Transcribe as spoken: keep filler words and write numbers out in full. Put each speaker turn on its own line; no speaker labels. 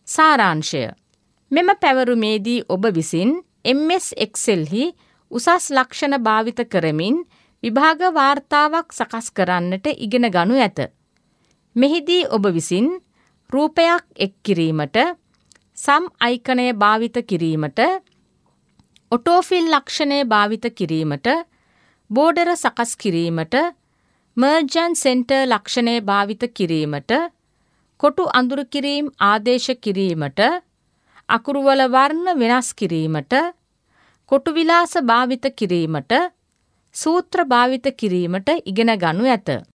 සාරාංශය. මෙම පැවරුමේදී ඔබ විසින් එම් එස් Excel හි උසස් ලක්ෂණ භාවිත කරමින් විභාග වාර්තාවක් සකස් කරන්නට ඉගෙන ගනු ඇත. මෙහිදී ඔබ විසින් රූපයක් එක් කිරීමට, සම් අයිකනය භාවිත කිරීමට, ඔටෝෆිල් ලක්ෂණය භාවිත කිරීමට, බෝඩර සකස් කිරීමට, මර්ජ් ඇන්ඩ් සෙන්ටර් ලක්ෂණය භාවිත කිරීමට, කොටු අඳුරු කිරීම ආදේශ කිරීමට, අකුරුවල වර්ණ වෙනස් කිරීමට, කොටු විලාස භාවිත කිරීමට, සූත්‍ර භාවිත කිරීමට ඉගෙන ගනු ඇත.